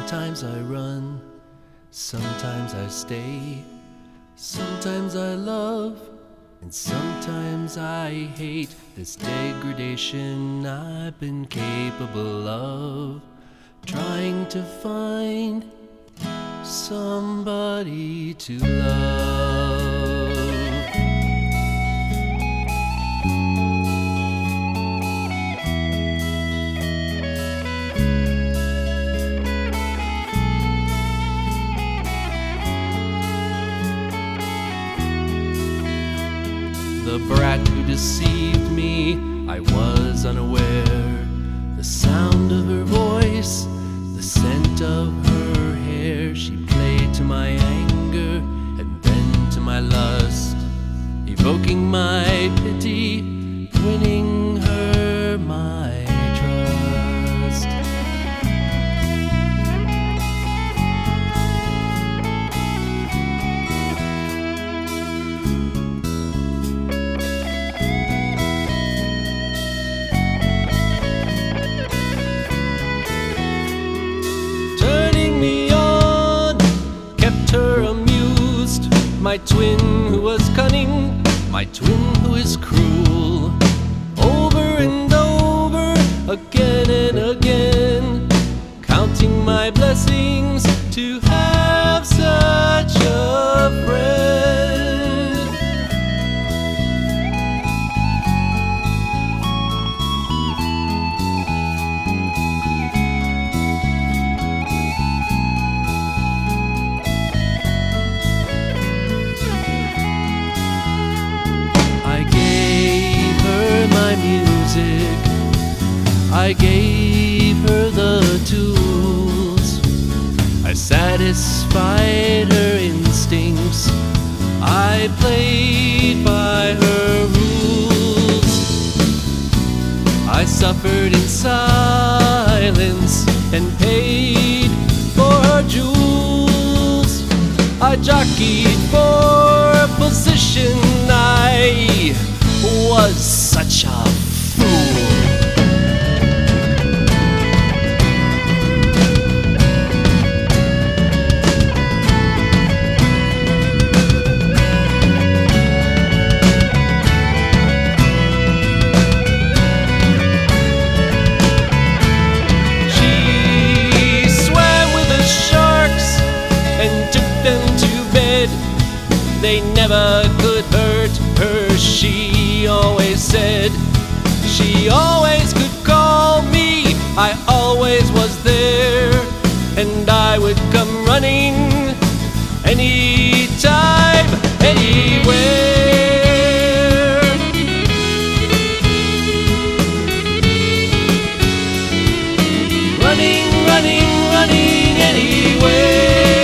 Sometimes I run, sometimes I stay, sometimes I love, and sometimes I hate this degradation I've been capable of, trying to find somebody to love. The brat who deceived me, I was unaware. The sound of her voice, the scent of her hair, she played to my anger and then to my lust, evoking my pity, winning her my trust. My twin who was cunning, my twin who is cruel, over and over, again and again, counting my blessings to have such a friend. I gave her the tools, I satisfied her instincts, I played by her rules. I suffered in silence and paid for her jewels. I jockeyed for position, I was such a fool. They never could hurt her, she always said. She always could call me, I always was there, and I would come running anytime, anywhere. Running, running, running anywhere.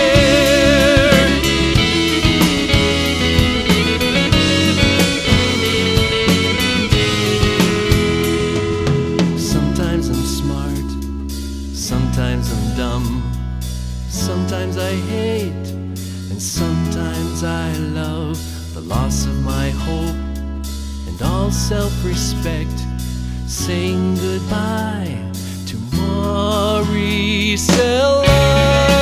Sometimes I'm dumb, sometimes I hate, and sometimes I love the loss of my hope and all self-respect, saying goodbye to Maricela.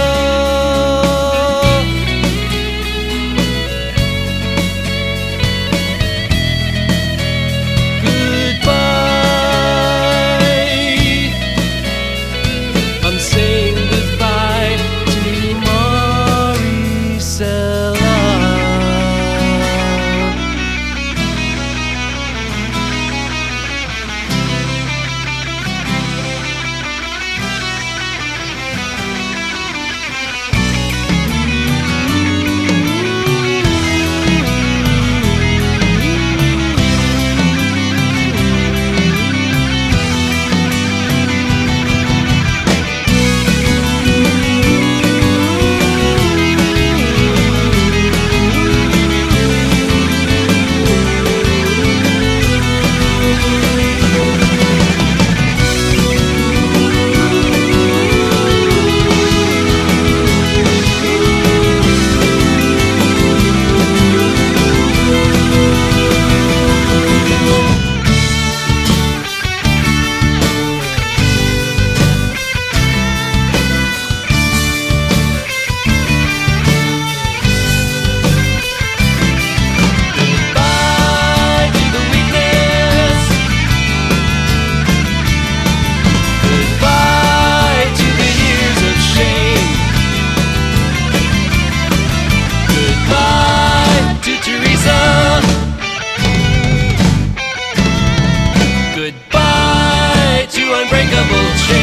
to unbreakable chains.